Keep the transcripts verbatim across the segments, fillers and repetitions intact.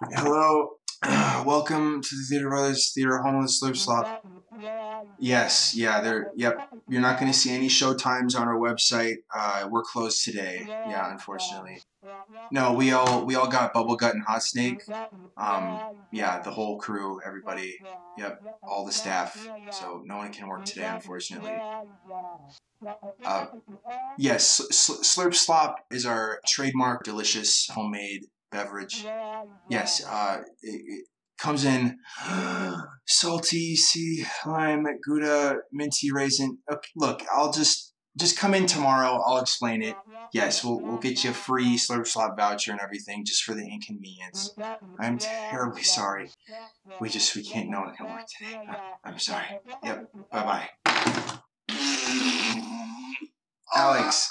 Hello. Welcome to the Theater Brothers Theater Homeless Slurp Slop. Yes, yeah, there. Yep. You're not going to see any show times on our website. Uh, we're closed today. Yeah, unfortunately. No, we all we all got Bubble Gut and Hot Snake. Um, yeah, the whole crew, everybody. Yep, all the staff. So no one can work today, unfortunately. Uh, yes, sl Slurp Slop is our trademark, delicious homemade beverage. Yes, uh, it, it comes in salty, sea lime, Gouda, minty raisin. Okay, look, I'll just just come in tomorrow. I'll explain it. Yes, we'll we'll get you a free Slurp Slop voucher and everything just for the inconvenience. I'm terribly sorry. We just we can't no one can work today. I'm sorry. Yep. Bye bye. Alex.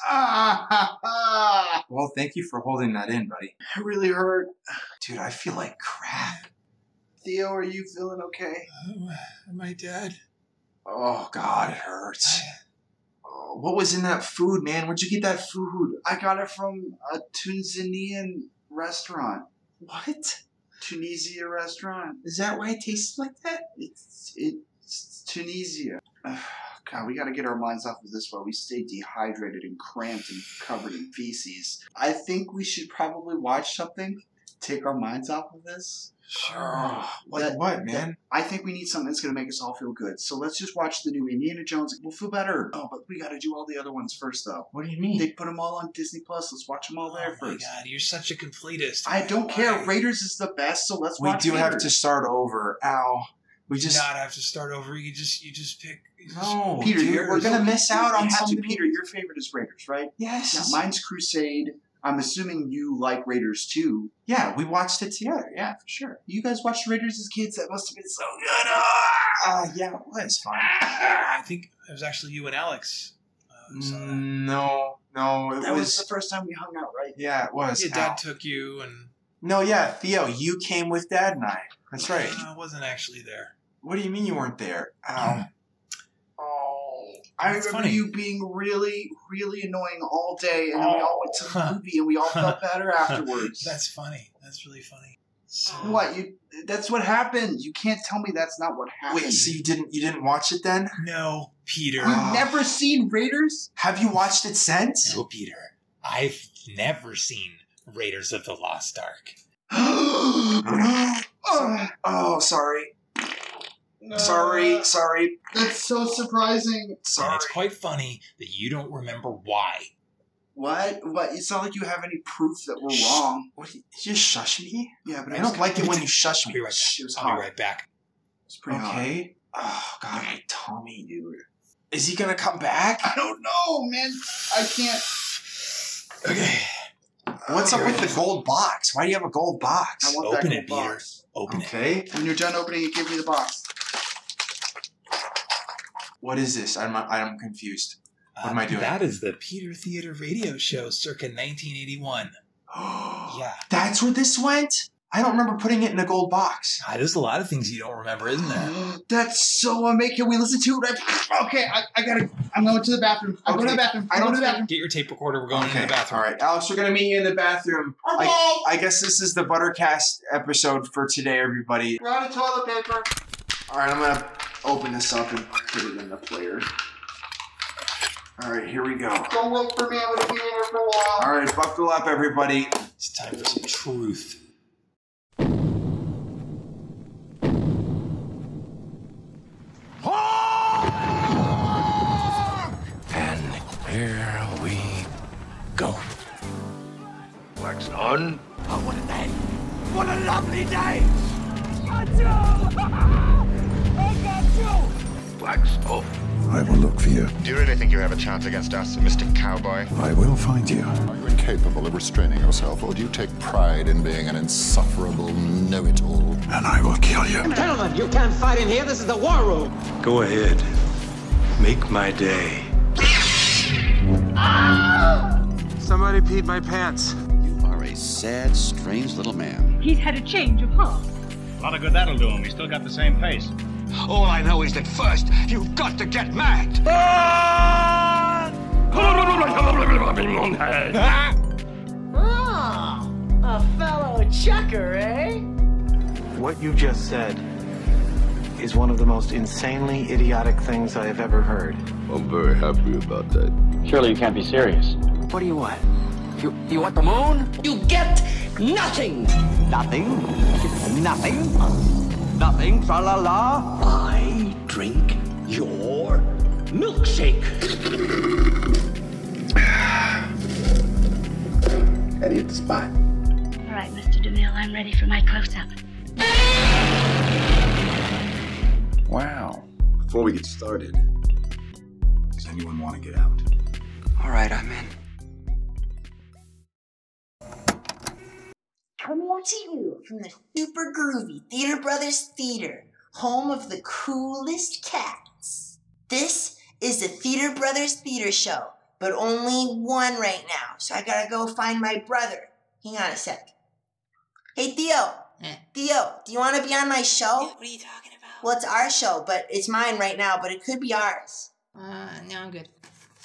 Well, thank you for holding that in, buddy. It really hurt. Dude, I feel like crap. Theo, are you feeling okay? Oh, am I dead? Oh, God, it hurts. Oh, what was in that food, man? Where'd you get that food? I got it from a Tunisian restaurant. What? Tunisia restaurant. Is that why it tastes like that? It's, it's Tunisia. God, we got to get our minds off of this while we stay dehydrated and cramped and covered in feces. I think we should probably watch something, take our minds off of this. Sure. Oh, like That- what, man? I think we need something that's going to make us all feel good. So let's just watch the new Indiana Jones. We'll feel better. Oh, but we got to do all the other ones first, though. What do you mean? They put them all on Disney Plus. Let's watch them all there Oh my first. God, you're such a completist. I don't Why? care. Raiders is the best, so let's we watch do have Raiders. to start over. Ow. We You just... do not have to start over. You just, you just pick. You just, No, Peter, dude, you're- we're going to miss out on You have to, something. Peter, your favorite is Raiders, right? Yes. Yeah, mine's Crusade. I'm assuming you like Raiders too. Yeah, we watched it together. Yeah, for sure. You guys watched Raiders as kids? That must have been so good. Uh, yeah, well, it's fine. I think it was actually you and Alex. Uh, saw that. No, no, it That was... was the first time we hung out, right? Yeah, it was. Your Ow. dad took you, and No, yeah, Theo, you came with Dad and I. That's right. uh, I wasn't actually there. What do you mean you weren't there? Ow. Oh, I That's remember funny. you being really, really annoying all day, and then we all went to the movie, and we all felt better afterwards. That's funny. That's really funny. So, What you? That's what happened. You can't tell me that's not what happened. Wait, so you didn't you didn't watch it then? No, Peter. You've Ah. never seen Raiders? Have you watched it since? No, Peter. I've never seen Raiders of the Lost Ark. oh, oh, sorry. Sorry, sorry, That's so surprising. And sorry. it's quite funny that you don't remember why. What? What? It's not like you have any proof that we're wrong. What, you just shush me? Yeah, but I it was don't like it when you shush I'll me. be right back. Shh, it was I'll hot. be right back. It's pretty hot. Okay. Oh, God, my tummy, dude. Is he gonna come back? I don't know, man. I can't. Okay. What's Okay. up with the gold box? Why do you have a gold box? I want Open that it, gold Peter. box. Open it. Okay. When you're done opening it, give me the box. What is this? I'm I'm confused. What am I doing? That is the Peter Theater Radio Show circa nineteen eighty-one. Yeah. That's where this went? I don't remember putting it in a gold box. Ah, there's a lot of things you don't remember, isn't there? That's so amazing. Can we listen to it? Right? Okay, I, I gotta. I'm going to the bathroom. I'm going to the Okay. bathroom. I I'm don't going to the bathroom. Get your tape recorder. We're going Okay. in the bathroom. All right, Alex, we're gonna meet you in the bathroom. Okay. I, I guess this is the Buttercast episode for today, everybody. We're out of toilet paper. All right, I'm gonna open this up and put it in the player. All right, here we go. Don't wait for me. I'm going to be in here for a while. All right, buckle up, everybody. It's time for some truth. And here we go. Wax on. Oh, what a day! What a lovely day! Wax off. I will look for you. Do you really think you have a chance against us, Mister Cowboy? I will find you. Are you incapable of restraining yourself, or do you take pride in being an insufferable know-it-all? And I will kill you. Gentlemen, you can't fight in here. This is the war room. Go ahead. Make my day. Somebody peed my pants. You are a sad, strange little man. He's had a change of heart. A lot of good that'll do him. He's still got the same face. All I know is that first, you've got to get mad. Ah, a fellow chucker, eh? What you just said is one of the most insanely idiotic things I have ever heard. I'm very happy about that. Surely you can't be serious. What do you want? You, you want the moon? You get nothing. Nothing? Nothing? Nothing? Tra-la-la? I drink your milkshake. Eddie at the spot. All right, Mister DeMille, I'm ready for my close-up. Wow. Before we get started, does anyone want to get out? All right, I'm in. Coming to you from the super groovy Theater Brothers Theater, home of the coolest cats. This is the Theater Brothers Theater Show, but only one right now, so I gotta go find my brother. Hang on a sec. Hey, Theo. Eh. Theo, do you want to be on my show? What are you talking about? Well, it's our show, but it's mine right now, but it could be ours. Uh, no, I'm good.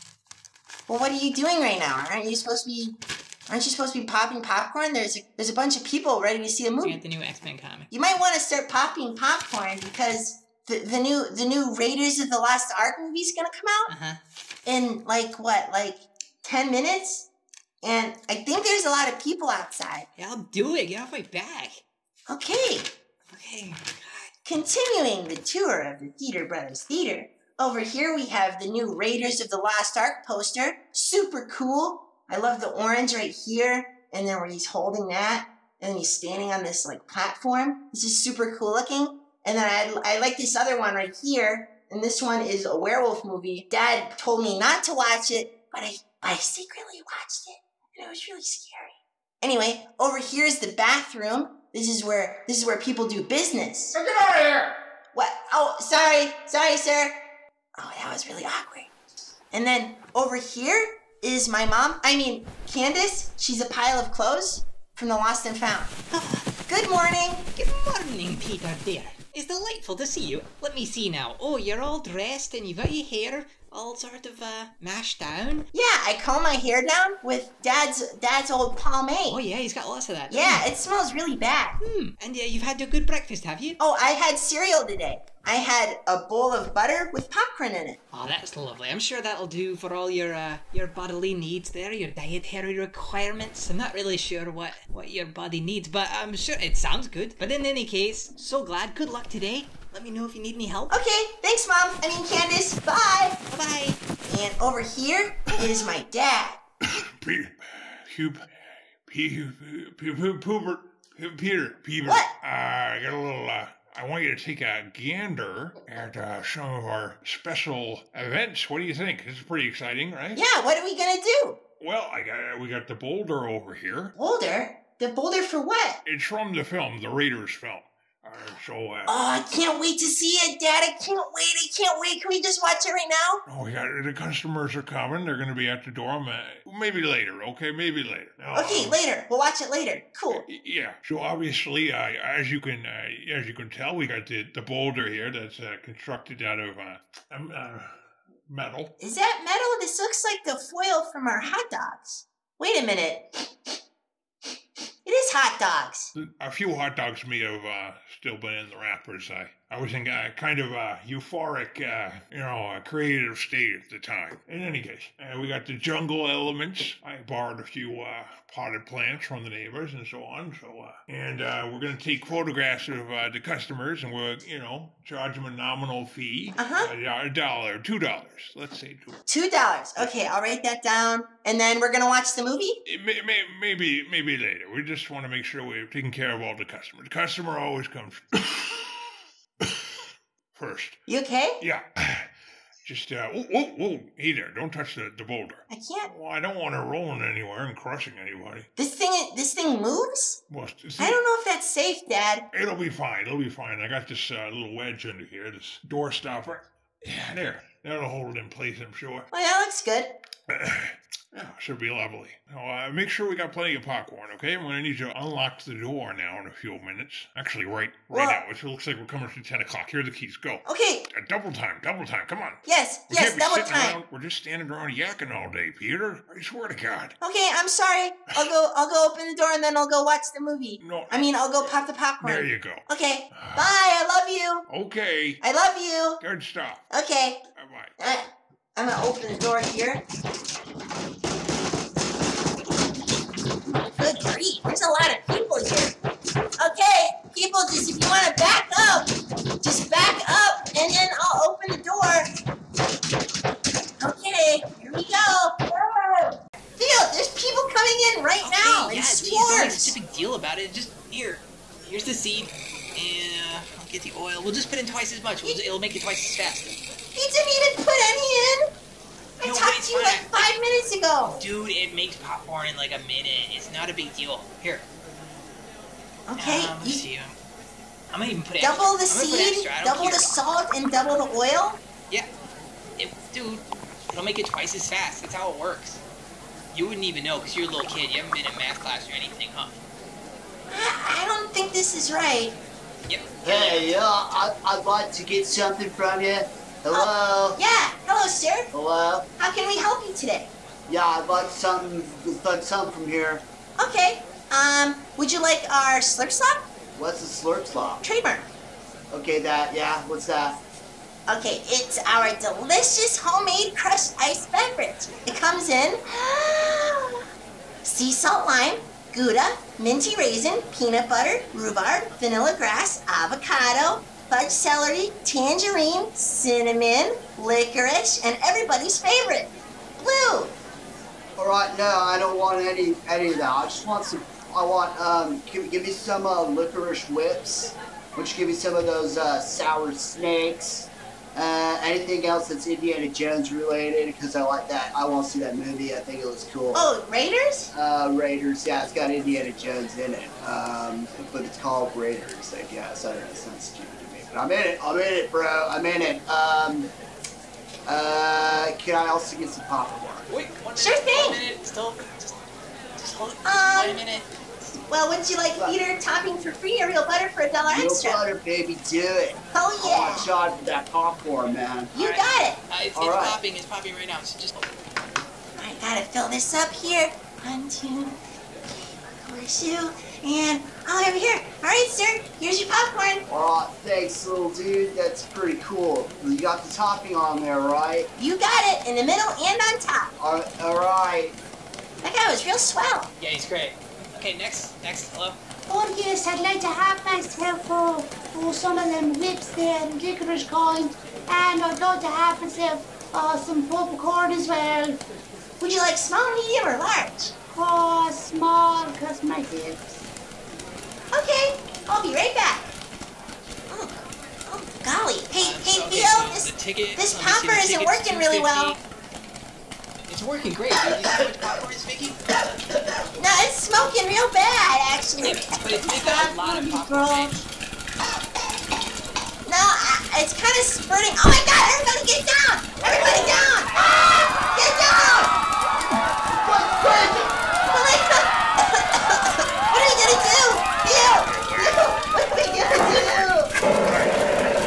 Well, what are you doing right now? Aren't you supposed to be... Aren't you supposed to be popping popcorn? There's a, there's a bunch of people ready to see a movie. Get the new X-Men comic. You might want to start popping popcorn because the, the new the new Raiders of the Lost Ark movie is gonna come out uh-huh. in like what, like ten minutes? And I think there's a lot of people outside. Yeah, I'll do it. Get off my back. Okay. Okay. Continuing the tour of the Theater Brothers Theater. Over here we have the new Raiders of the Lost Ark poster. Super cool. I love the orange right here, and then where he's holding that, and then he's standing on this like platform. This is super cool looking. And then I, I like this other one right here, and this one is a werewolf movie. Dad told me not to watch it, but I, but I secretly watched it, and it was really scary. Anyway, over here is the bathroom. This is where this is where people do business. Get out of here! What? Oh, sorry, sorry, sir. Oh, that was really awkward. And then over here is my mom. I mean, Candace. She's a pile of clothes from the Lost and Found. Good morning. Good morning, Peter, dear. It's delightful to see you. Let me see now. Oh, you're all dressed and you've got your hair all sort of uh, mashed down. Yeah, I comb my hair down with Dad's Dad's old pomade. Oh yeah, he's got lots of that. Yeah, it smells really bad. Hmm. And uh, you've had a good breakfast, have you? Oh, I had cereal today. I had a bowl of butter with popcorn in it. Oh, that's lovely. I'm sure that'll do for all your uh, your bodily needs there, your dietary requirements. I'm not really sure what, what your body needs, but I'm sure it sounds good. But in any case, so glad. Good luck today. Let me know if you need any help. Okay, thanks, Mom. I mean, Candace. Bye. Bye-bye. And over here is my dad. Peter, Peter, Peter, Peter, Peter. What? Uh, I got a little, uh, I want you to take a gander at uh, some of our special events. What do you think? This is pretty exciting, right? Yeah, what are we gonna do? Well, I got, we got the boulder over here. Boulder? The boulder for what? It's from the film, the Raiders film. Uh, so, uh, oh, I can't wait to see it, Dad. I can't wait. I can't wait. Can we just watch it right now? Oh, we got the customers are coming. They're going to be at the door. Maybe later, okay? Maybe later. No, okay, um, later. We'll watch it later. Cool. Yeah. So obviously, uh, as you can uh, as you can tell, we got the, the boulder here that's uh, constructed out of uh, um, uh, metal. Is that metal? This looks like the foil from our hot dogs. Wait a minute. It is hot dogs. A few hot dogs may have uh, still been in the wrappers. I, I was in uh, kind of a euphoric, uh, you know, a creative state at the time. In any case, uh, we got the jungle elements. I borrowed a few uh, potted plants from the neighbors and so on. So, uh, and uh, we're going to take photographs of uh, the customers, and we'll, you know, charge them a nominal fee. Uh-huh. Uh, a dollar, two dollars. Let's say two. Two dollars. Okay, I'll write that down. And then we're going to watch the movie? It may, may, maybe, maybe later. We just want to make sure we're taking care of all the customers. The customer always comes first. You okay? Yeah. Just, uh, whoa, whoa, whoa. Hey there, don't touch the, the boulder. I can't. Well, I don't want it rolling anywhere and crushing anybody. This thing, this thing moves? Well, I don't know if that's safe, Dad. It'll be fine. It'll be fine. I got this uh, little wedge under here, this door stopper. Yeah, there. That'll hold it in place, I'm sure. Well, that looks good. Yeah, should be lovely. Now, uh, make sure we got plenty of popcorn, okay? I'm gonna need you to unlock the door now in a few minutes. Actually, right, right Well- now. It looks like we're coming to ten o'clock. Here are the keys. Go. Okay. Uh, double time, double time. Come on. Yes, We yes, can't be double sitting time. around- we're just standing around yakking all day, Peter. I swear to God. Okay, I'm sorry. I'll go. I'll go open the door and then I'll go watch the movie. No. I mean, I'll go pop the popcorn. There you go. Okay. Bye. I love you. Okay. I love you. Good stuff. Okay. Bye-bye. Uh, I'm gonna open the door here. Good grief, there's a lot of people here. Okay, people, just if you want to back up, just back up, and then I'll open the door. Okay, here we go. Theo, there's people coming in right Okay, now in yeah, geez, don't make swarms. such a big deal about it. Just here, here's the seed, and uh, I'll get the oil. We'll just put in twice as much. We'll just, it'll make it twice as fast. He didn't even put any in. I No, talked it's to you fine. like five minutes ago. Dude, it makes popcorn in like a minute. It's not a big deal. Here. Okay, Um, let's you- see. Um, I'm gonna even put Double extra. the I'm gonna put seed, extra. I don't double care. the salt, and double the oil. Yeah. It, dude, it'll make it twice as fast. That's how it works. You wouldn't even know because you're a little kid. You haven't been in math class or anything, huh? I, I don't think this is right. Yep. Hey, yeah, I, I'd like to get something from you. Hello? Oh, yeah. Hello, sir. Hello? How can we help you today? Yeah, I'd like something, I'd like something from here. Okay. Um, would you like our slurp slop? What's a slurp slop? Trademark. Okay, that, yeah, what's that? Okay, it's our delicious homemade crushed ice beverage. It comes in sea salt lime, Gouda, minty raisin, peanut butter, rhubarb, vanilla grass, avocado, fudge celery, tangerine, cinnamon, licorice, and everybody's favorite, blue. All right, no, I don't want any any of that. I just want some. I want um, give, give me some uh, licorice whips. Why don't you give me some of those uh, sour snakes? Uh, anything else that's Indiana Jones related? Because I like that. I want to see that movie. I think it was cool. Oh, Raiders? Uh, Raiders. Yeah, it's got Indiana Jones in it. Um, but it's called Raiders. I guess. I don't know. It sounds stupid to me, but I'm in it. I'm in it, bro. I'm in it. Um. Uh, can I also get some popcorn? Wait, one minute. Sure thing. One minute. Still, just, just hold it. Um, One minute. Well, would you like Peter topping for free or real butter for a dollar Real extra? butter, baby, do it. Oh, I yeah. want a shot of that popcorn, man. You All right. got it. Uh, it's, All it's right. popping. It's popping right now. So just. I gotta fill this up here. One, two, four, two, and all over here. All right, sir. Here's your popcorn. All right, thanks, little dude. That's pretty cool. You got the topping on there, right? You got it in the middle and on top. All right. All right. That guy was real swell. Yeah, he's great. Okay, next, next. Hello. Oh yes, I'd like to have myself uh, oh, some of them whips there, the licorice kind, and I'd like to have myself uh, some popcorn as well. Would you like small, medium, or large? Oh, small, cause my hips. Okay, I'll be right back. Oh, oh golly. Hey, Uh, hey, okay, Theo, so this, the ticket, this let me see, popper the isn't ticket's working really well. two fifty. It's working great. Dude. You see how much popcorn it's making? No, it's smoking real bad, actually. Yeah, but it's making a lot of popcorn. Right? No, I, it's kind of spurting. Oh my god, everybody get down! Everybody down! Ah! Get down! What's crazy? Oh my god! What are we gonna do? Theo! Theo! What are we gonna do?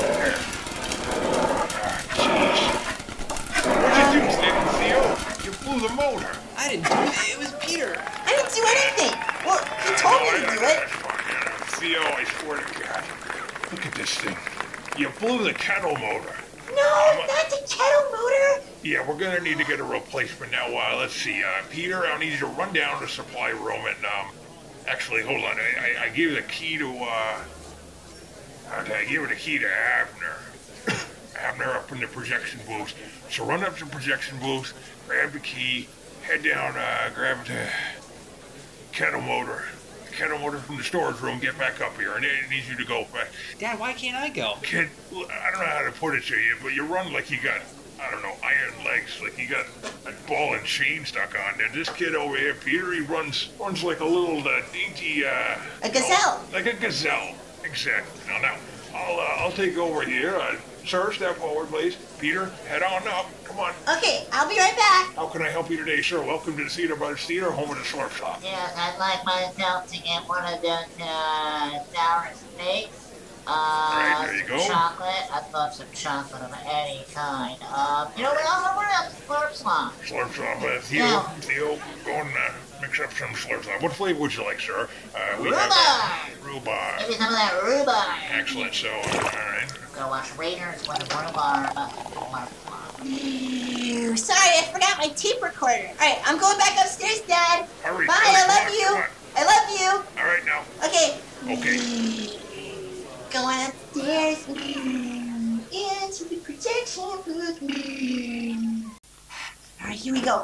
What'd you do, Snake Theo? You blew the motor. I didn't do it. It was Peter. I didn't do anything. Well, he told me to do it. Theo, I swear to God. Look at this thing. You blew the kettle motor. No, not the kettle motor. Yeah, we're gonna need to get a replacement now. Uh, let's see, uh, Peter, I'll need you to run down to the supply room and, um, actually, hold on. I, I, I gave the key to, uh, okay, I gave the key to Abner. Abner up in the projection booth. So run up to the projection booth, grab the key, head down, uh, grab the kettle motor. The kettle motor from the storage room, get back up here, and it needs you to go back. Dad, why can't I go? Kid, I don't know how to put it to you, but you run like you got, I don't know, iron legs, like you got a ball and chain stuck on there. This kid over here, Peter, he runs runs like a little uh, dainty, uh... A gazelle. You know, like a gazelle, exactly. Now, now, I'll uh, I'll take over here. Uh, sir, step forward, please. Peter, head on up. Come on. Okay, I'll be right back. How can I help you today, sir? Welcome to the Cedar Brothers Theater, home of the Slurp Shop. Yes, I'd like myself to get one of those uh, sour snakes. Uh, Alright, there you go. Chocolate. I'd love some chocolate of any kind. Um, you know what else? What else? Slurp Slop. Slurp Slop. Uh, Theo, Yeah. Theo, go and uh, mix up some Slurp Slop. What flavor would you like, sir? Uh, we Rhubarb. have uh, rhubarb. Give me some of that rhubarb. Excellent. So, uh, all right. Go watch Raiders with rhubarb. Ew, sorry, I forgot my tape recorder. All right, I'm going back upstairs, Dad. Hurry, Bye, hurry, I come love on, you. come on. I love you. All right, now. Okay. Okay. Going upstairs into the protection booth. All right, here we go.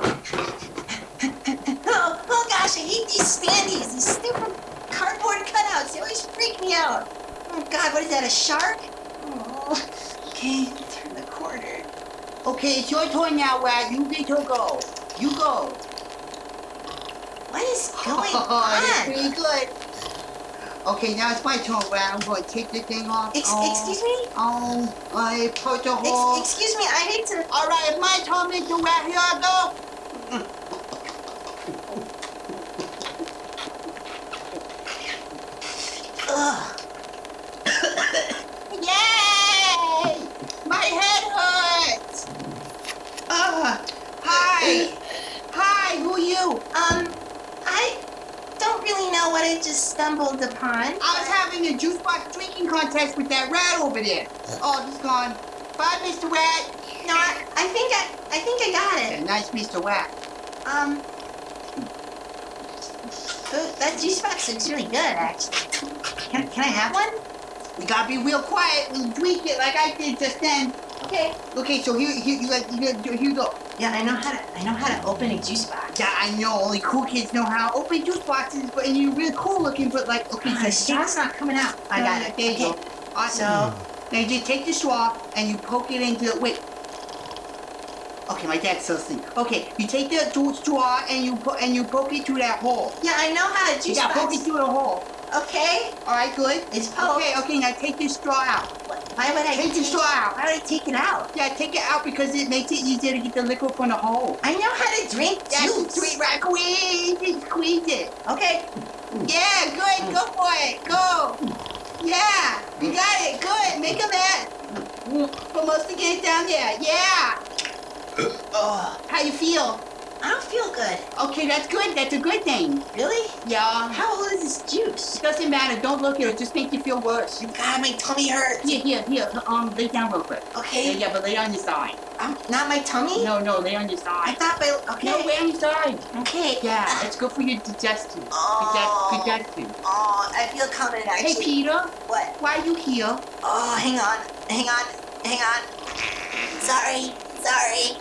oh, oh gosh, I hate these standees. These stupid cardboard cutouts. They always freak me out. Oh God, what is that? A shark? Oh. Okay, turn the corner. Okay, it's your turn now, Wag. You get to go. You go. What is going Oh, that's on? pretty good. Okay, now it's my turn, Wag. I'm going to take the thing off. Ex- oh, excuse me? Oh, I put the whole... Ex- excuse me, I hate to... All right, it's my turn, Mister Wag. Here I go. Ugh. Yay! My head hurts. Uh, hi. Hi, who are you? Um, I don't really know what I just stumbled upon. I was having a juice box drinking contest with that rat over there. Oh, he's gone. Bye, Mister Rat. No, I, I think I, I think I got Yeah, it. nice, Mister Rat. Um, th- that juice box looks really good, actually. Can, can I have one? We gotta be real quiet and drink it like I did just then. Okay. Okay, so here, here, you got, here, here you go. Yeah, I know how to, I know how to open a juice box. Yeah, I know. Only cool kids know how to open juice boxes, but and you're really cool looking. But like, okay, Uh, the straws not coming out. I got it. There you Okay. go. Awesome. So- now you just take the straw and you poke it into the wait. Okay, my dad's so asleep. Okay, you take the ju- straw and you po- and you poke it through that hole. Yeah, I know how to juice Yeah, box. poke it through the hole. Okay. All right, good. It's poked. Okay, okay. Now take the straw out. Why would I Take the straw out. Why would I take it out? Yeah, take it out because it makes it easier to get the liquid from the hole. I know how to drink That's juice. sweet, right? Squeeze it, squeeze it. Okay. Yeah, good. Go for it. Go. Yeah, you got it. Good. Make a man. But mostly get it down there. Yeah. Oh, How you feel? I don't feel good. Okay, that's good. That's a good thing. Really? Yeah. How old is this juice? It doesn't matter. Don't look at it. Just make you feel worse. God, my tummy hurts. Here, here, here. Um, lay down real quick. Okay. Yeah, yeah, but lay on your side. I'm not my tummy. No, no, lay on your I side. thought my okay. No, lay on your side. Okay. Yeah, it's good for your digestion. Oh. Digest- digestion. Oh, I feel coming actually. Hey, Peter. What? Why are you here? Oh, hang on, hang on, hang on. Sorry, sorry,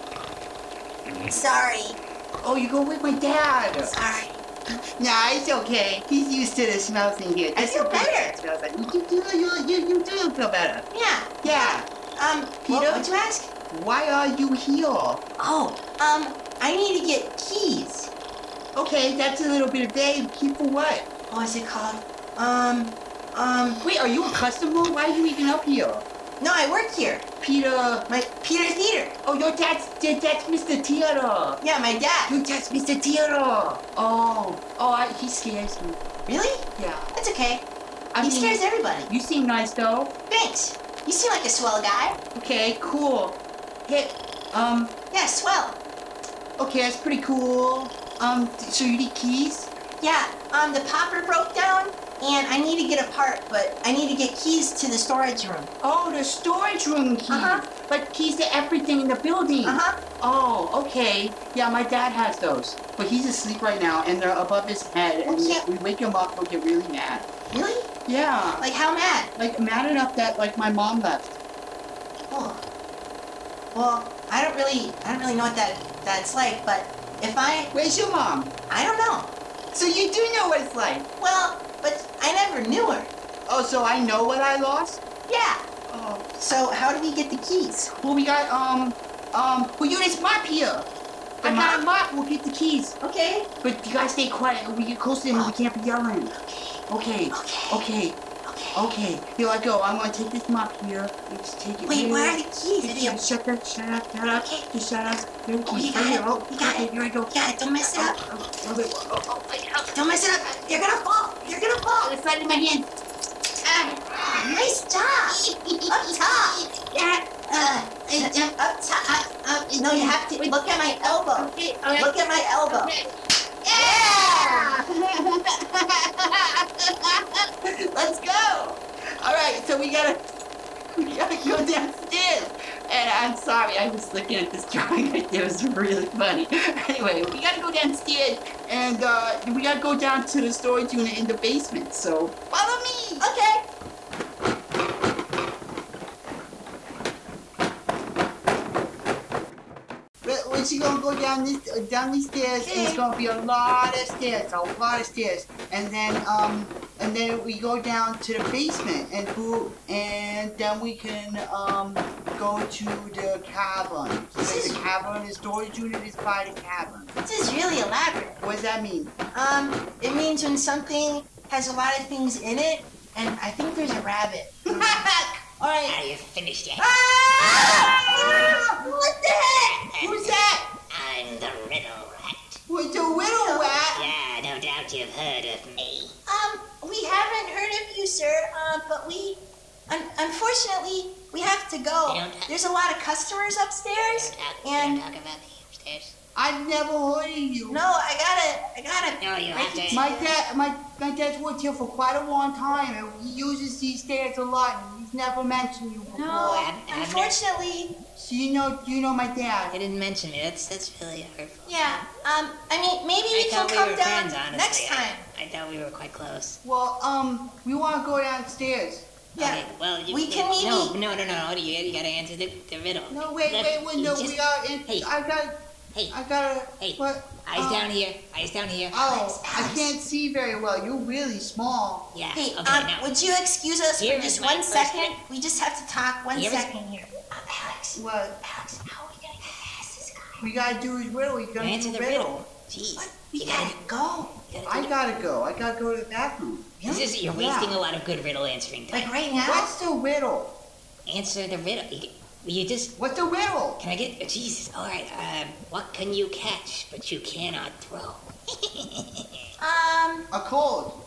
sorry, Oh, you go with my dad. sorry. Nah, it's okay. He's used to the smells in here. I That's feel okay. better. It smells like you do. You, you, you do feel better. Yeah. Yeah. Um, Peter? What, what'd you ask? Why are you here? Oh, um, I need to get keys. Okay, that's a little bit vague. Key for what? What is it called? Um, um. Wait, are you a customer? Why are you even up here? No, I work here. Peter. My Peter Theater. Oh, your dad's your dad's Mister Theater. Yeah, my dad. Your dad's Mister Theater. Oh, oh, I, he scares me. Really? Yeah. That's okay. I He mean, scares everybody. You seem nice though. Thanks. You seem like a swell guy. Okay, cool. Hey, um, Yeah, swell. okay, that's pretty cool. Um, so you need keys? Yeah, um, the popper broke down, and I need to get a part, but I need to get keys to the storage room. Oh, the storage room keys. Uh-huh. But keys to everything in the building. Uh-huh. Oh, okay. Yeah, my dad has those. But he's asleep right now, and they're above his head. And Okay. we wake him up, we'll get really mad. Really? Yeah. Like how mad? Like, mad enough that, like, my mom left. Oh. Well, I don't really, I don't really know what that that's like, but if I, Where's your mom? I don't know. So you do know what it's like. Well, but I never knew her. Oh, so I know what I lost? Yeah. Oh. So how do we get the keys? Well, we got, um, um, well, you this mop here. The I got mop? a mop, we'll get the keys. Okay. But you guys stay quiet. When we get close to him, we can't be yelling. Okay. Okay. Okay. Okay. Okay. Okay, here I go. I'm gonna take this mop here. Let's take it. Wait, here. where are the keys? Yeah, yeah, shut up, shut up, shut up. Okay. Just shut up. Here, Oh, you right got here. it. Oh, You got okay, it. here I go. You got it. Don't mess it up. Oh, oh, oh, oh, oh, Don't mess it up. You're gonna fall. You're gonna fall. It's right in my hand. Ah, nice job. Up top. Yeah. Uh, uh, up top. Up, up. No, you have to look at my elbow. Okay, all right. Look at my elbow. Okay. Yeah! Let's go. All right, so we gotta, we gotta go downstairs. And I'm sorry, I was looking at this drawing right there. It was really funny. Anyway, we gotta go downstairs, and uh, we gotta go down to the storage unit in the basement. So follow me. Okay. But when she's gonna go down this uh, down these stairs, Okay. and it's gonna be a lot of stairs, a lot of stairs, and then um and then we go down to the basement, and who and then we can um go to the cavern. So This the is- cavern, the storage unit is by the cavern. This is really elaborate. What does that mean? Um, it means when something has a lot of things in it, and I think there's a rabbit. All right. Are you finished yet? Ah! What the heck? Who's that? I'm the Riddle Rat. What's a riddle rat? Yeah, no doubt you've heard of me. Um, we haven't heard of you, sir. Um, but we, un- unfortunately, we have to go. You don't ha- There's a lot of customers upstairs, Don't talk, and don't talk about me upstairs. I've never heard of you. no, I gotta, I gotta. No, you have to. My dad, my my dad's worked here for quite a long time, and he uses these stairs a lot, and he's never mentioned you before. No, Ab- Abner? unfortunately, So you know, you know my dad. You didn't mention me. That's that's really hurtful. yeah. Um, I mean, maybe I we can thought we come were down friends, honestly. next time. I, I thought we were quite close. Well, um, we want to go downstairs. Yeah. Okay, well, you, We can maybe- No, no, no, no. You, you gotta answer the, the riddle. No, wait, Look, wait, wait, you no, just- we are. In, Hey. I got. Hey. I gotta. Hey. What? Eyes uh, down here. Eyes down here. Oh, Alex, I Alex. can't see very well. You're really small. Yeah. Hey, okay, um, now. would you excuse us Here for is just my one first second? one. We just have to talk one Here is- second here. Uh, Alex, What? Alex, how are we gonna get past this guy? We gotta do his riddle. We gotta Answer do the riddle. riddle. Jeez. What? We You gotta go. you gotta I do- gotta go. I gotta go to the bathroom. This is, you're Yeah. wasting a lot of good riddle answering time. Like right now? What's the riddle? Answer the riddle. You, you just. What's the riddle? Can I get. oh, Jesus. All right. Um, what can you catch but you cannot throw? Um, A cold.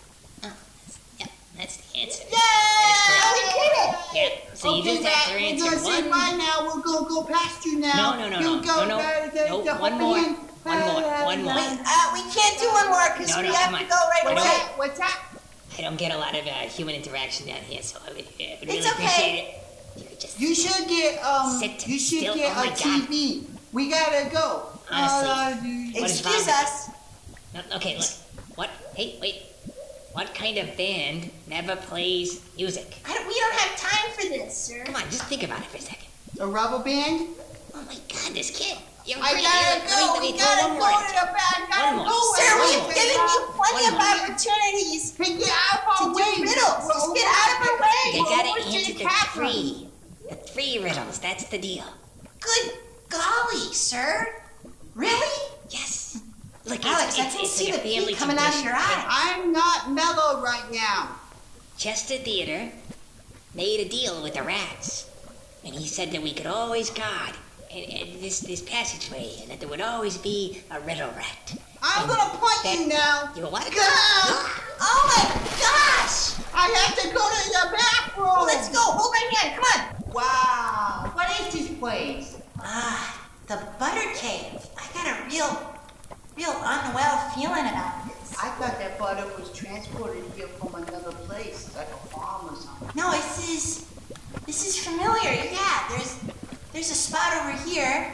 Yep, that's the answer. yay! We did it! Yep. So you okay, just have to Matt, answer we're gonna say one. bye now. We're gonna go past you now. No, no, no, you no, go, no, no, uh, the, no, the one hopping more, in. one more, one more. Wait, uh, we can't do one more because No, we no, have come to on. go right What's away. that? What's that? I don't get a lot of uh, human interaction down here, so I would, uh, would really It's okay. appreciate it. You could just You should get um. Sit you should still. get Oh my a T V. We gotta go. Honestly. Uh, you- What is wrong Excuse with us. No, okay, look. What? Hey, wait. What kind of band never plays music? I don't, we don't have time for this, sir. Come on, just think about it for a second. a rubber band. Oh my God, this kid. You're I crazy. gotta Let me- go. let me We throw gotta one go more to at you. the back. Gotta One more. go. Sir, Wait, we've wait, given wait. you plenty One of more. opportunities Hey, get out of to our do way. riddles. We're Just over get out of our way. You We're gotta over to answer the the cat room. three. The three riddles, that's the deal. Good golly, sir. Really? Yes. Look, Alex, it's, I it's, can it's see like the a family pee coming out of tradition. your eye. I'm not mellow right now. Chester Theater made a deal with the rats, and he said that we could always guard and, and this this passageway, and that there would always be a riddle rat. I'm And gonna point that- you now. You what? Ah! Oh my gosh! I have to go to the bathroom. Well, let's go. Hold my hand. Come on. Wow. What is this place? Ah, the Butter Cave. I got a real, real unwell feeling about this. I thought that butter was transported here from another place, like a farm or something. No, this is, this is familiar. Yeah, there's, there's a spot over here.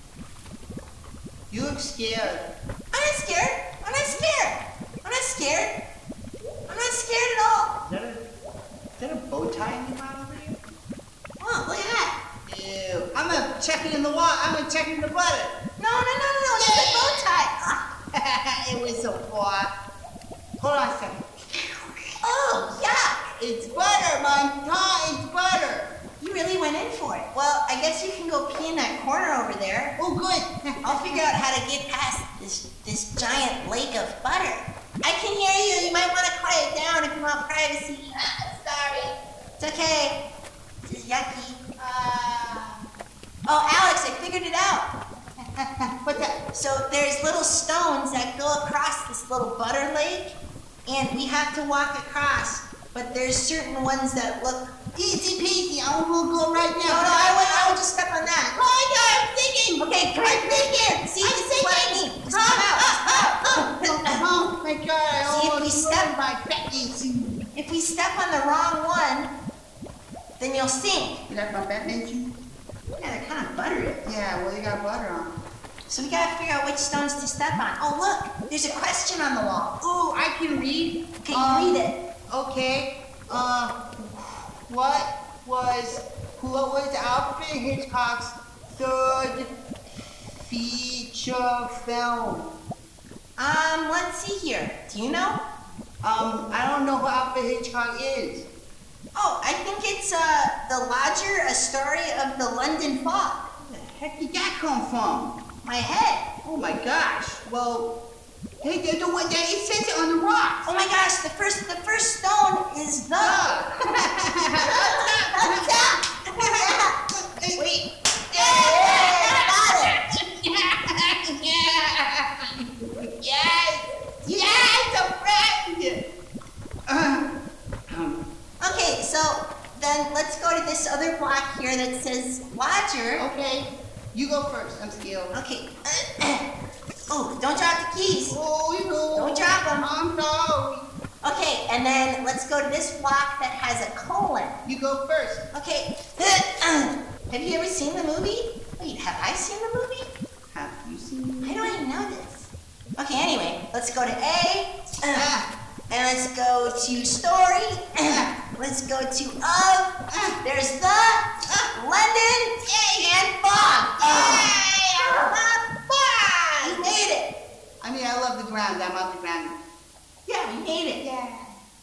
You look scared. I'm not scared. I'm not scared. I'm not scared. I'm not scared at all. Is that a, is that a bow tie in your mouth over here? Oh, look at that. Ew. I'm gonna check it in the water. I'm gonna check it in the butter. No, no, no, no, no. It's a bow tie. It was so far. Hold on a second. Oh, yeah. It's butter, my tongue. It's butter. You really went in for it. Well, I guess you can go pee in that corner over there. Oh, good. I'll figure out how to get past this this giant lake of butter. I can hear you. You might want to quiet down if you want privacy. okay. This is yucky. Uh... Oh, Alex, I figured it out. What's that? So there's little stones that go across this little butter lake, and we have to walk across. But there's certain ones that look easy peasy. I will go right now. No, no, I would, I would just step on that. Oh my God, I'm thinking. Okay, come on, dig in. See, I'm this is what I thinking. mean. Just come out. Oh my God, I See, if we almost step, ruined my Batman. if we step on the wrong one, then you'll sink. You like my Batman suit? Yeah, they're kind of buttery. Yeah, well, you got butter on. So we gotta figure out which stones to step on. Oh, look, there's a question on the wall. Ooh, I can read. Okay, um, read it. Okay. Uh, what was what was Alfred Hitchcock's third feature film? Um, let's see here. Do you know? Um, I don't know who Alfred Hitchcock is. Oh, I think it's uh, The Lodger, a story of the London fog. Where the heck did that come from? My head. Oh my gosh. Well, hey, the, the one that it says it on the rocks. Oh my gosh, the first the first stone is the. Wait. Yeah, got it. Yes. Yes, a friend. Uh, um. Okay, so then let's go to this other block here that says Lodger. Okay. You go first. I'm scared. Okay. Oh, don't drop the keys. Oh, you know. Don't drop them. I'm sorry. Okay, and then let's go to this block that has a colon. You go first. Okay. Have you ever seen the movie? Wait, have I seen the movie? Have you seen the movie? I don't even know this. Okay, anyway, let's go to A. Uh, and let's go to story. Uh, let's go to of. Uh, there's the uh, London and fog. Yay! Fog! We made it. I mean, I love the ground. I'm on the ground. Yeah, we made it. Yeah.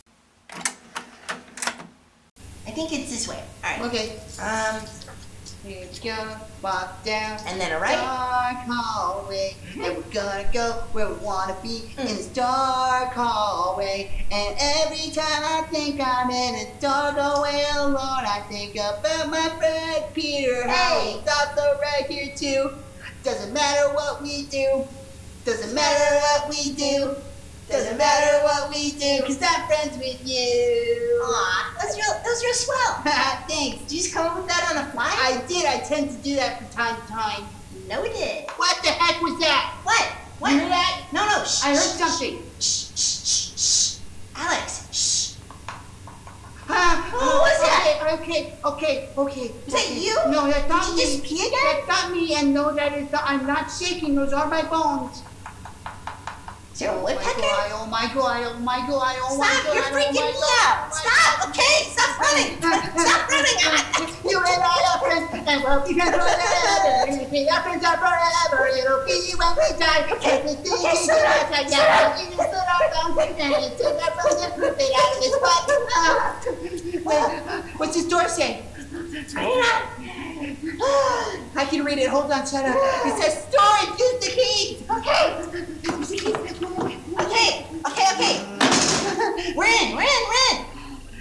I think it's this way. All right. Okay. Um. Here we go, walk down. And then a right. Dark hallway, and we're gonna go where we wanna be Mm. in this dark hallway. And every time I think I'm in a dark hallway alone, I think about my friend Peter. How Hey. he's also right here too. Doesn't matter what we do. Doesn't matter what we do. Doesn't matter what we do, cause I'm friends with you. Aw, that was real, that was real swell. Thanks. Did you just come up with that on the fly? I did. I tend to do that from time to time. No, we did. What the heck was that? What? What? You heard that? No, no. Shh, I heard shh, something. Shh, shh, shh, shh. Alex, shh. Ah, What was that? Okay, okay, okay. Was that okay. you? No, that's not Did me. you just pee again? That's not me, and no, that is not, I'm not shaking. Those are my bones. Is there a Oh my woodpecker? god, oh my god, oh my god, oh my Stop, god. you're freaking oh me my out. God. Stop, okay? Stop running. Stop running. You and I are friends, and we'll be friends forever. We'll be friends forever. It'll be when we die. Everything okay, is shut up, right. shut up. You just put our thumbs and you took our thumbs and put it out of this butt. Uh, What's this door say? I can read it. Hold on, shut up. It says storage. Use the keys. Okay. Use the keys. Okay, okay, okay. We're in, we're in, we're in.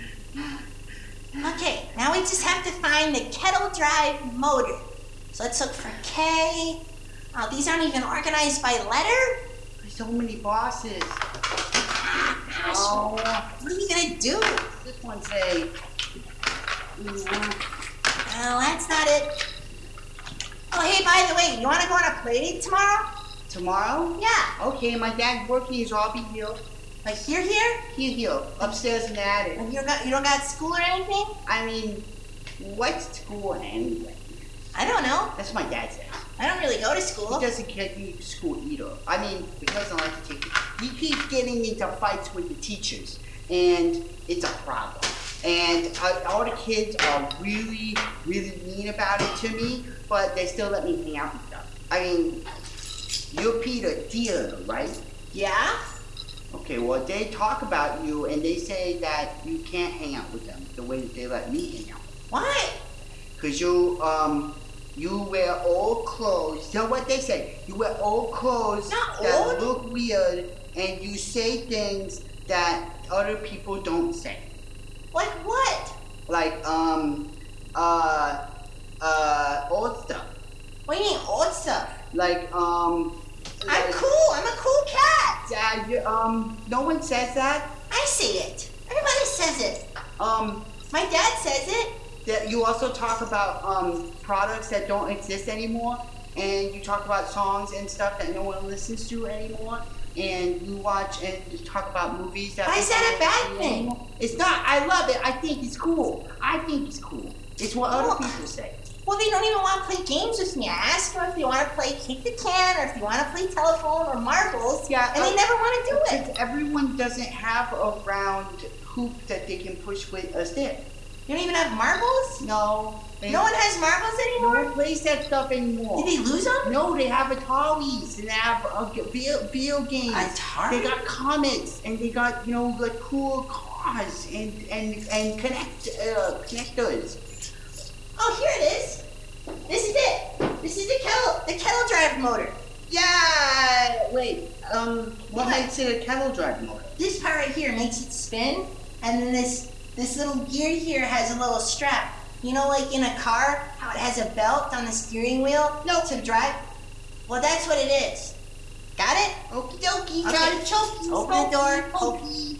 Okay, now we just have to find the kettle drive motor. So let's look for K. Oh, these aren't even organized by letter? There's so many bosses. Gosh, Oh, what are we gonna do? this one say. Oh, that's not it. Oh, hey, by the way, you wanna go on a play date tomorrow? Tomorrow? Yeah. Okay, my dad's working, so I'll be here. Like here, here? Here, here, upstairs in the attic. And you got you don't got school or anything? I mean, what's school anyway? I don't know. That's what my dad says. I don't really go to school. He doesn't get me to school either. I mean, he doesn't like to take it. He keeps getting into fights with the teachers, and it's a problem. And uh, all the kids are really, really mean about it to me, but they still let me hang out and stuff. I mean, you're Peter Dealer, right? Yeah? Okay, well, they talk about you, and they say that you can't hang out with them the way that they let me hang out. Why? Because you, um, you wear old clothes. You know what they say? You wear old clothes Not that old. look weird, and you say things that other people don't say. Like what? like um, uh, uh, old stuff. What do you mean old stuff? Like um. I'm like, cool. I'm a cool cat. Yeah. You, um. No one says that. I say it. Everybody says it. Um. My dad says it. That you also talk about um products that don't exist anymore, and you talk about songs and stuff that no one listens to anymore. And you watch and you talk about movies that. Why is that a bad thing? Anymore. It's not. I love it. I think it's cool. I think it's cool. It's what other well, people say. Well, they don't even want to play games with me. I ask them if they want to play kick the can or if they want to play telephone or marbles. Yeah, and uh, they never want to do it. Everyone doesn't have a round hoop that they can push with a stick. You don't even have marbles? No. No one has marbles anymore? No one plays that stuff anymore. Did they lose them? No, they have Ataris and they have uh, video, video games. Atari? They got comics and they got, you know, like cool cars and and and connect uh, connectors. Oh, here it is. This is it. This is the kettle, the kettle drive motor. Yeah. Wait. Um. What, what makes it a kettle drive motor? This part right here makes it spin, and then this this little gear here has a little strap. You know, like in a car, how it has a belt on the steering wheel no. to drive? Well, that's what it is. Got it? Okie dokie. Okay. Got it. Choky. Open the door. Pokey.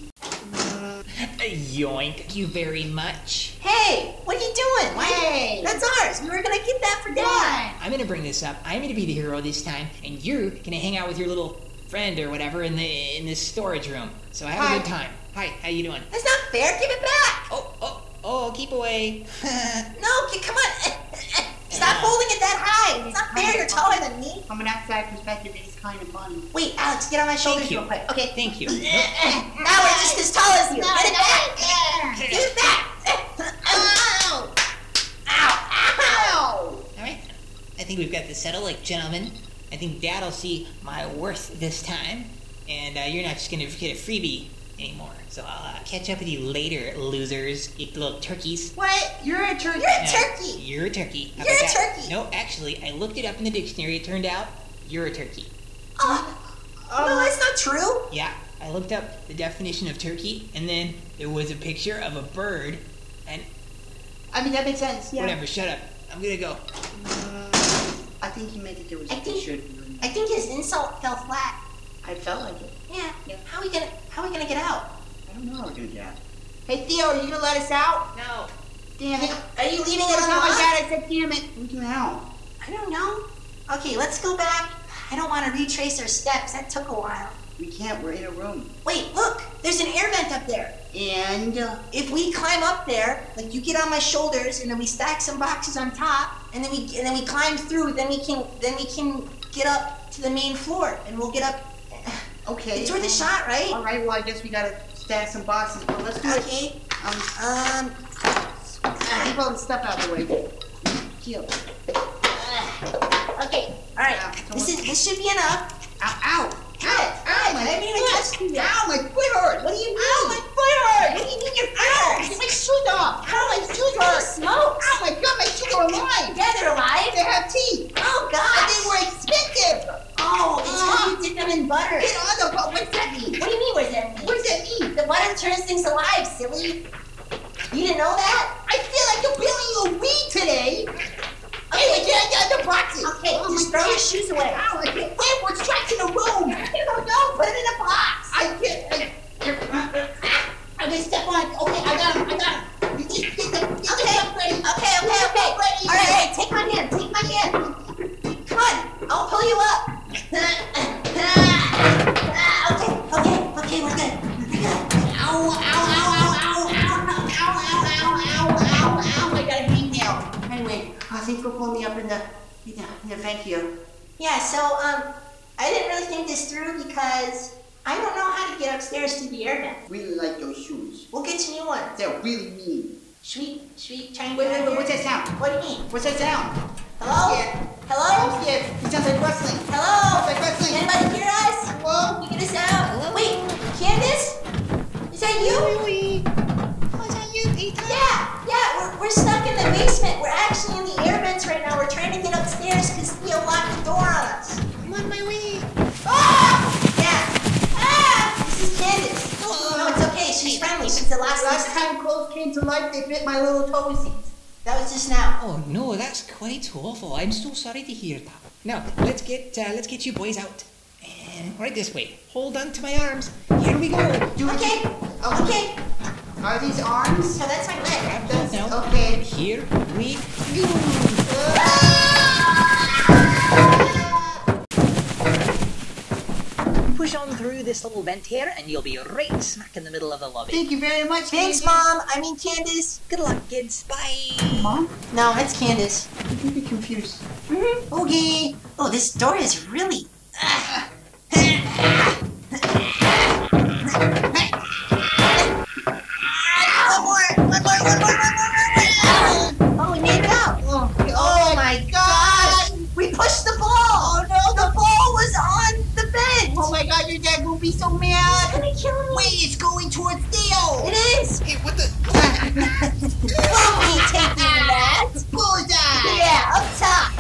Yoink. Thank you very much. Hey, what are you doing? Why? Hey. That's ours. We were going to get that for Dad. I'm going to bring this up. I'm going to be the hero this time, and you're going to hang out with your little friend or whatever in the in this storage room. So have Hi. a good time. Hi, how you doing? That's not fair. Give it back. Oh, oh, oh, keep away. No, come on. Stop holding it that high. It's not fair. You're taller than me. From an outside perspective, it's kind of funny. Wait, Alex, get on my shoulders Thank you. real quick. Okay. Thank you. Now we're just as tall as you. No, Get it no, back. no. Give it back. Ow. Ow. Ow. All right. I think we've got this settled, like gentlemen. I think Dad'll see my worth this time, and uh, you're not just gonna get a freebie anymore. So I'll uh, catch up with you later, losers, you little turkeys. What? You're a turkey. You're a turkey. No, you're a turkey. How You're about a that? turkey. No, actually, I looked it up in the dictionary. It turned out you're a turkey. Oh, Um, no, that's not true. Yeah, I looked up the definition of turkey, and then there was a picture of a bird, and I mean, that makes sense. Yeah. whatever. Shut up. I'm gonna go. I think he meant that there was I a think- picture. I think his insult fell flat. I felt like it. Yeah. yeah. How are we gonna How are we gonna get out? I don't know how we're gonna get out. Hey, Theo, are you gonna let us out? No. Damn it. Are you leaving That's us not my alone? dad. I said, damn it. We're getting out. I don't know. Okay, let's go back. I don't want to retrace our steps. That took a while. We can't. We're in a room. Wait, look. There's an air vent up there. And uh, If we climb up there, like you get on my shoulders, and then we stack some boxes on top, and then we and then we climb through, then we can then we can get up to the main floor, and we'll get up. okay. It's worth a shot, right? All right. Well, I guess we gotta stack some boxes, but let's do it. Okay. Um, Um. keep all the stuff out of the way. Heel. Okay. All right. Yeah, This is this should be enough. Ow! Ow! Good. Ow, I didn't even touch you yet. Ow! My foot hurt. What do you mean? Ow, my foot hurt. What do you mean your foot hurts? Get my shoes off. Ow! My shoes Holy hurt. smokes. Oh my God! My shoes are alive. Yeah, they're alive. They have teeth. Oh And God. they were expensive. Oh, it's because you dip them in butter. Get on the boat. What's that mean? What do you mean? What does that mean? What does that mean? The butter turns things alive, silly. You didn't know that? I feel like you're peeling your weed today. Hey, get out the boxes. Okay, Oh just my throw God. your shoes away. Ow! I can't. Where? What's trapped in the room? I don't know. Put it in a box. I can't. I, I'm gonna step on. Okay, I got him. I got him. You just get the, get the Okay. stuff ready. Okay, okay, okay. Ready. All right, all right. Take my hand. Take my hand. Come on. I'll pull you up. Okay, okay, okay. We're good. We're good. Ow! Ow! Ow! Ow! Ow! Ow! Ow! Ow! Ow! Ow! Ow! Ow! I got a hangnail. Anyway, I think they'll pull me up in the in the, in the vent here. Yeah. So um, I didn't really think this through because I don't know how to get upstairs to the air vent. Really like those shoes. We'll get you new ones. They're really mean. Should we? Should we try and Wait, get wait, out wait. here? What's that sound? What do you mean? What's that sound? Hello? Yeah. Hello? I'm scared. It sounds like rustling. Hello? It's like rustling. Anybody hear us? Hello? You get us out? Wait, Candace? Is that you? Oh, is that you, Ethan? Yeah, yeah, we're, we're stuck in the basement. We're actually in the air vents right now. We're trying to get upstairs because Theo locked the door on us. I'm on my way. Ah! Yeah. Ah! This is Candace. No, it's okay. She's friendly. She's since the last, last time clothes came to life, they bit my little toesies. That was just now. Oh no, that's quite awful. I'm so sorry to hear that. Now, let's get uh, let's get you boys out. And right this way. Hold on to my arms. Here we go. Do okay. Oh, okay. Are these arms? No, that's my leg. That's, now. Okay. Here we go. Push on through this little vent here, and you'll be right smack in the middle of the lobby. Thank you very much. Thanks, Candace. Mom. I mean, Candace. Good luck, kids. Bye. Mom? No, that's Candace. You can be confused. Mm-hmm. Okay. Oh, this door is really. Oh, we made it out. Oh, Oh my gosh! We pushed the ball! Oh no, the ball was on the bench! Oh my god, your dad will be so mad! It's gonna kill me! Wait, it's going towards Theo! It is! Hey, what the? We'll be taking that! Bullseye! Yeah, up top!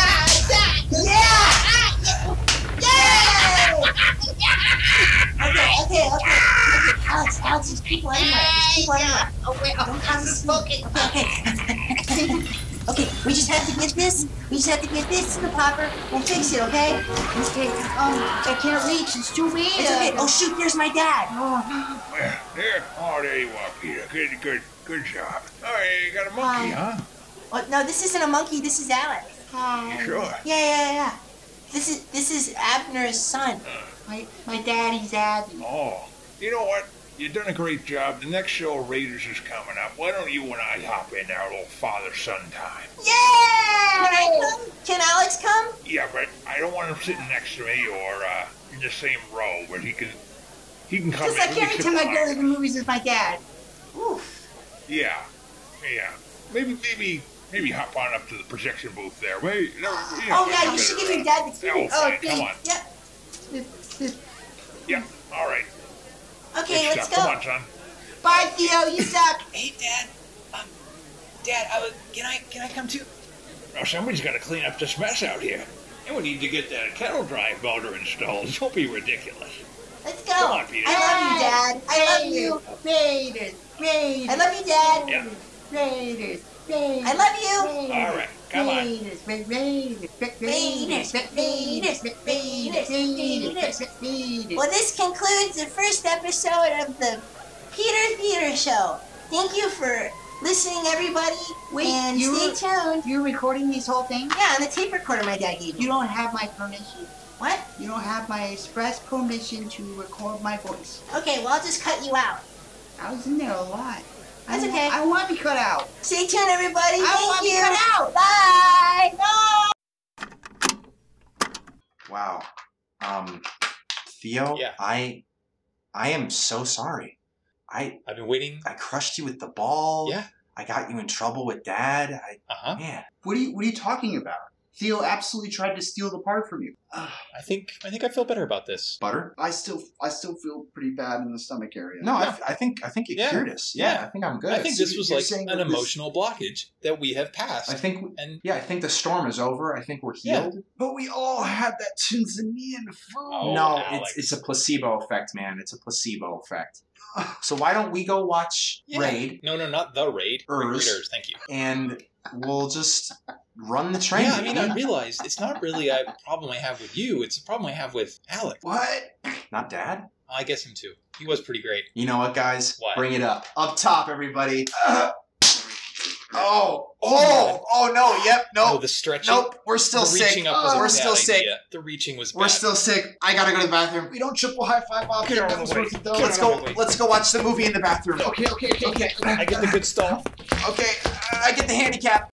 Yeah! Yay! Okay, okay, okay. Okay, Alex, Alex, there's people everywhere. There's people everywhere. Oh wait, I'm, I'm smoking. Okay, okay. Okay, we just have to get this. We just have to get this to the popper. We'll fix it, okay? Okay, um, I can't reach. It's too big. It's okay. Oh shoot, there's my dad. Oh. Well, there. Oh, there you are, Peter. Good, good, good job. Oh, you got a monkey, huh? Oh, no, this isn't a monkey. This is Alex. Hi. You sure? Yeah, yeah, yeah. This is this is Abner's son. My my daddy's Abby. Oh, you know what? You've done a great job. The next show, Raiders, is coming up. Why don't you and I hop in our little father-son time? Yeah! Can I come? Can Alex come? Yeah, but I don't want him sitting next to me or uh, in the same row, but he can he can come Just in. like We every can time I sit go to behind the him. movies with my dad. Oof. Yeah, yeah. Maybe, maybe, maybe hop on up to the projection booth there. Wait, no, you know, Oh yeah, you should give your dad the Oh, key. fine, come on. Yep. Yeah, all right. Okay, Good let's stuff. go. Come on, son. Bye, Theo. You suck. Hey, Dad. Um, Dad, I was, can I can I come too? Now, somebody's got to clean up this mess out here. And we need to get that kettle drive motor installed. Don't be ridiculous. Let's go. Come on, Peter. I love you, Dad. I love you. Raiders. Raiders. I love you, Dad. Yeah. Raiders. Raiders. I love you. All right, come on. Raiders. Raiders. Raiders. Raiders. Raiders. Raiders. Raiders. Raiders. Well, this concludes the first episode of the Peter Theater Show. Thank you for listening, everybody. Wait, and you- stay tuned. You're recording these whole things? Yeah, on the tape recorder my dad gave me. You don't have my permission. What? You don't have my express permission to record my voice. Okay, well, I'll just cut you out. I was in there a lot. That's I okay. Want, I want to be cut out. Stay tuned, everybody. I Thank want to be you. cut out. Bye. No. Wow. Um, Theo, Yeah. I, I am so sorry. I, I've been waiting. I crushed you with the ball. Yeah. I got you in trouble with Dad. I, Uh-huh. man. What are you What are you talking about? Theo absolutely tried to steal the part from you. Ugh. I think I think I feel better about this. Butter? I still I still feel pretty bad in the stomach area. No, I, I think I think you Yeah. cured us. Yeah, Yeah. I think I'm good. I think this was You're like saying an that this- emotional blockage that we have passed. I think, and yeah, I think the storm is over. I think we're Yeah. healed. But we all had that Tanzanian food. Oh, no, Alex. it's it's a placebo effect, man. It's a placebo effect. So why don't we go watch Yeah. Raid No, no, not the raid. Urs. Raiders, thank you. and we'll just run the train? Yeah, I mean, I realized it's not really a problem I have with you. It's a problem I have with Alec. What? Not Dad? I guess him too. He was pretty great. You know what, guys? What? Bring it up. Up top, everybody. Uh, oh, oh, oh no, yep, No, nope. the stretching. Nope, we're still the sick. reaching up was a We're bad still sick. idea. The reaching was bad. We're still sick. I gotta go to the bathroom. We don't triple high five off. Get out of That was the way. worth it, though. Let's Get out of go. the way. Let's go watch the movie in the bathroom. Okay, okay, okay, okay. I get the good stuff. Okay, I get the handicap.